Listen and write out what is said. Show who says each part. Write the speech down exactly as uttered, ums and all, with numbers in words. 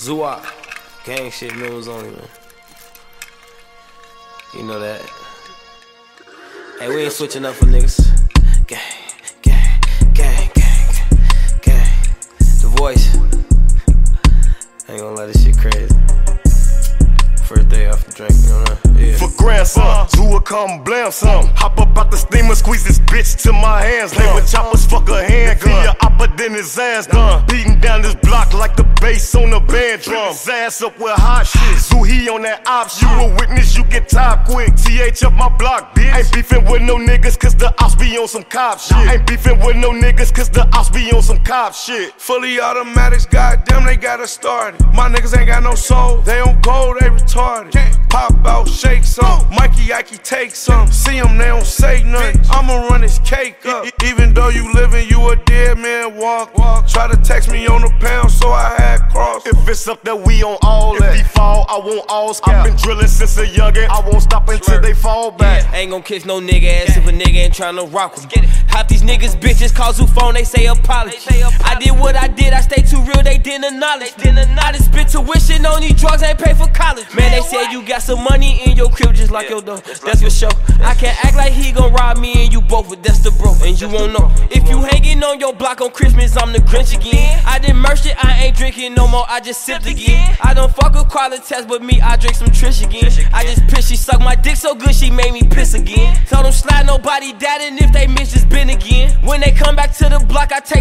Speaker 1: Zuwak, gang shit, members only, man. You know that. Hey, we ain't switching up for niggas. Gang, gang, gang, gang, gang. The voice. I ain't gonna let this shit crazy. First day off the drink, you know what? Yeah.
Speaker 2: For grandson, Zua come blam some. Hop up out the steamer, squeeze this bitch to my hands. Lay with choppers, fuck a handgun. Yeah, upper than his ass done. Beating down this block like the bass on the band drum. His ass up with hot shit. Zoo, he on that ops. You a witness, you get top quick. T H up my block, bitch. Ain't beefing with no niggas, cause the ops be on some cop shit. Ain't beefing with no niggas, cause the ops be on some cop shit.
Speaker 3: Fully automatics, goddamn, they got us started. My niggas ain't got no soul. They on gold, they retarded. Pop out, shake some. Mikey Ike take some. See them, they don't say nothing. I'ma run this cake up. Even though you living, you a dead man walk. Try to text me on the pound, so I had cross.
Speaker 2: If it's up there, we on all that. If he fall, I want all scalp. I've been drilling since a youngin'. I won't stop until they fall back.
Speaker 1: Yeah, ain't gon' kiss no nigga ass if a nigga ain't tryna rock with me. Half these niggas bitches call Zoo phone, they say apology. I did what I did, I stay too real, they didn't acknowledge. I done spent tuition on these drugs, ain't pay for college. Man, they said you got some money in your crib just like your dog. That's for sure. I can't act like he gon' rob me and you both, but that's the bro. And you won't know. If you hanging on your block on Christmas, I'm the Grinch again. I done merged it, I ain't drinking no more, I just sipped again. I don't fuck with quality test, but me, I drink some Trish again. I just piss, she suck my dick so good, she made me piss again. Told them slide nobody that, and if they miss, just been again. When they come back to the block, I take